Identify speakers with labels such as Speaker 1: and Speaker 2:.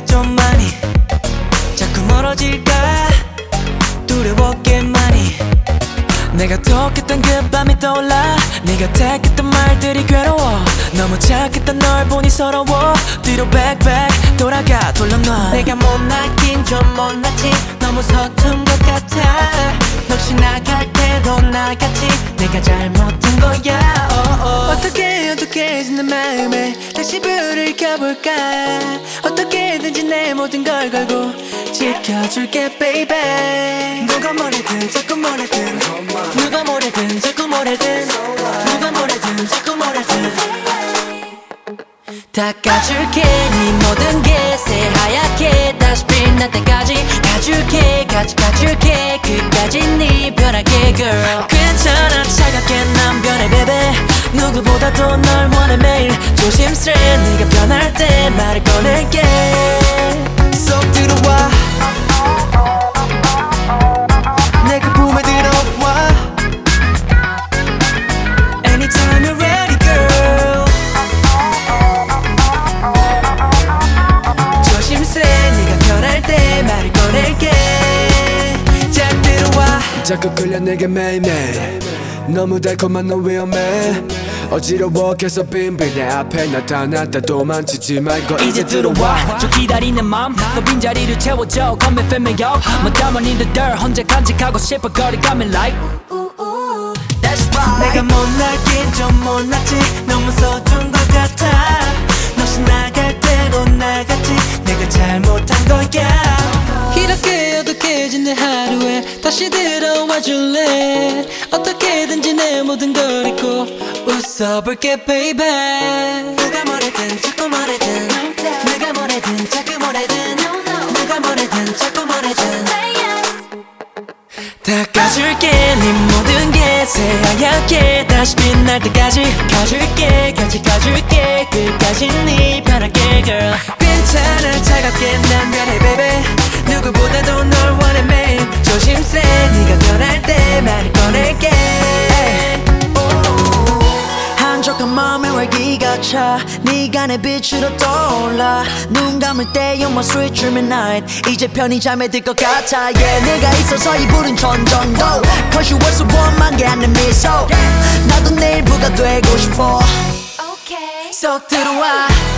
Speaker 1: 좀 많이 자꾸 멀어질까 두려웠게 많이 내가 톡했던 그 밤이 떠올라 네가 택했던 말들이 괴로워 너무 착했던 널 보니 서러워 뒤로 백백 돌아가 돌려놔 내가 못났긴 좀 못났지 너무 서툰 것 같아 혹시 나갈 때도 나같이 내가 잘못한 거야 어떻게 내 마음에 다시 불을 켜볼까 어떻게든지 내 모든 걸 걸고 지켜줄게 baby 누가 뭐래든 자꾸 뭐래든 누가 뭐래든 자꾸 뭐래든 누가 뭐래든 자꾸 뭐래든 닦아줄게 네 모든 게 새하얗게 다시 빛날 때까지 가줄게 가줄게 끝까지 네 변하게 girl 괜찮아 차갑게 난 변해 baby 누구보다도 널 원해 매일 조심스레 네가 변할 때 말을 꺼낼게 쏙 들어와 내 그 품에 들어와 Anytime you're ready girl 조심스레 네가 변할 때 말을 꺼낼게 자 들어와
Speaker 2: 자꾸 끌려 내게 매일매일 너무 달콤한 너 위험해 어지러워 계속 빈빈 내 앞에 나타났다 도망치지 말고 이제 들어와
Speaker 3: 저 기다리는 맘 너 빈자리를 채워줘 Come and fill me up 뭐 담은 이들들 혼자 간직하고 싶어 거리감이 like That's right
Speaker 1: 내가 못났긴 좀 못났지 너무 서툰 것 같아 너시 나갈 때도 나갔지 내가 잘못한 거야
Speaker 3: 이렇게 어둑해진 내 하루에 다시 들어와 줄래 어떻게든지 내 모든 걸 잊고 웃어볼게 baby
Speaker 1: 누가 뭐래든 자꾸 뭐래든 누가 뭐래든 자꾸 뭐래든 누가 뭐래든 자꾸 뭐래든 닦아줄게 네 모든 게 새하얗게 다시 빛날 때까지 가줄게 가줄게 끝까지 네 변할게 girl 괜찮아 차갑게 난 변해 baby 누구보다도 널 원해 매일 조심스레 네가 변할 때 말을 꺼낼게 한적한 마음에 활기가 차 네가 내 빛으로 떠올라 눈 감을 때 you're my sweet dream at night 이제 편히 잠에 들 것 같아 yeah 네가 있어서 이 불은 천정도 Cause you were so warm 게 않는 미소 나도 내일 부가 되고 싶어 쏙 들어와